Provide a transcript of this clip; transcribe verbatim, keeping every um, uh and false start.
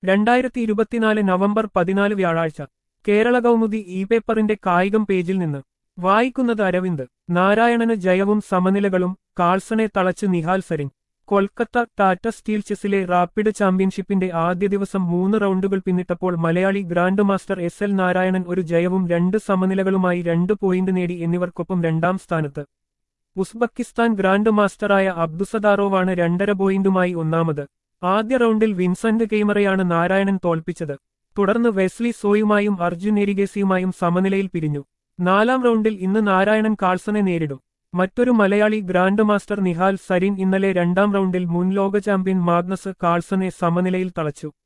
രണ്ടായിരത്തി ഇരുപത്തിനാല് നവംബർ പതിനാല് വ്യാഴാഴ്ച കേരള കൗമുദി ഇ പേപ്പറിന്റെ കായികം പേജിൽ നിന്ന് വായിക്കുന്നത് അരവിന്ദ്. നാരായണന് ജയവും സമനിലകളും, കാൾസനെ തളച്ച് നിഹാൽ സരിൻ. കൊൽക്കത്ത ടാറ്റ സ്റ്റീൽ ചെസ്സിലെ റാപ്പിഡ് ചാമ്പ്യൻഷിപ്പിന്റെ ആദ്യ ദിവസം മൂന്ന് റൗണ്ടുകൾ പിന്നിട്ടപ്പോൾ മലയാളി grand master S L Narayanan ഒരു ജയവും രണ്ട് സമനിലകളുമായി രണ്ട് പോയിന്റ് നേടി എന്നിവർക്കൊപ്പം രണ്ടാം സ്ഥാനത്ത്. ഉസ്ബക്കിസ്ഥാൻ ഗ്രാൻഡ് മാസ്റ്ററായ അബ്ദുസദാറോവാണ് രണ്ടര പോയിന്റുമായി ഒന്നാമത്. ആദ്യ റൗണ്ടിൽ വിൻസെന്റ് കെയ്മറയാണ് നാരായണൻ തോൽപ്പിച്ചത്. തുടർന്ന് വെസ്ലി സോയുമായും അർജുൻ എരിഗേസിയുമായും സമനിലയിൽ പിരിഞ്ഞു. നാലാം റൗണ്ടിൽ ഇന്ന് നാരായണൻ കാൾസനെ നേരിടും. മറ്റൊരു മലയാളി ഗ്രാൻഡ് മാസ്റ്റർ നിഹാൽ സരിൻ ഇന്നലെ രണ്ടാം റൗണ്ടിൽ മുൻ ലോക ചാമ്പ്യൻ മാഗ്നസ് കാൾസനെ സമനിലയിൽ തളച്ചു.